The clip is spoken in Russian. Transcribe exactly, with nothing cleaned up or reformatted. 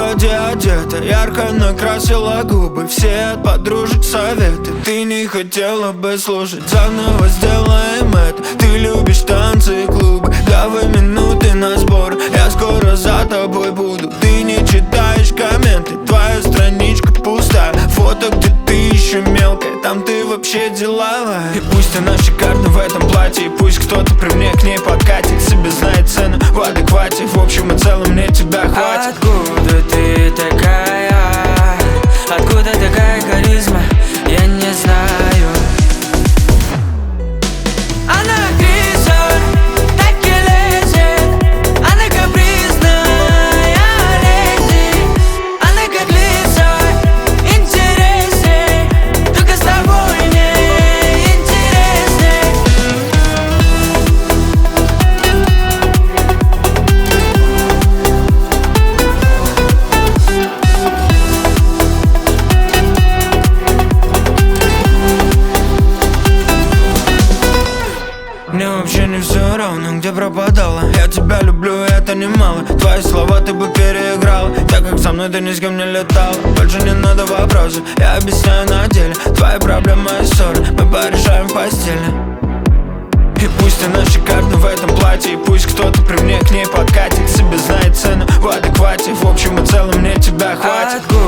вроде одета, ярко накрасила губы. Все от подружек советы, ты не хотела бы слушать. Заново сделаем это, ты любишь танцы и клубы. Давай минуты на сбор, я скоро за тобой буду. Ты не читаешь комменты, твоя страничка пустая. Фото, где ты еще мелкая, там ты вообще деловая. И пусть она шикарна в этом платье, и пусть кто-то при мне к ней подкатит. Себе знает цену в адеквате, в общем и целом мне тебя хватит. Откуда ты такая? Откуда такая харизма? Я не знаю. Она актриса, так и лезет. Она капризная леди. Она как Лиза, интересней. Только с тобой не интересней. Мне вообще не все равно, где пропадала. Я тебя люблю, и это немало. Твои слова ты бы переиграла, так как со мной ты ни с кем не летала. Больше не надо вопросов, я объясняю на деле. Твои проблемы и ссоры мы порешаем в постели. И пусть она шикарна в этом платье, и пусть кто-то при мне к ней подкатит. Себе знает цену в адеквате, в общем и целом мне тебя хватит. Откуда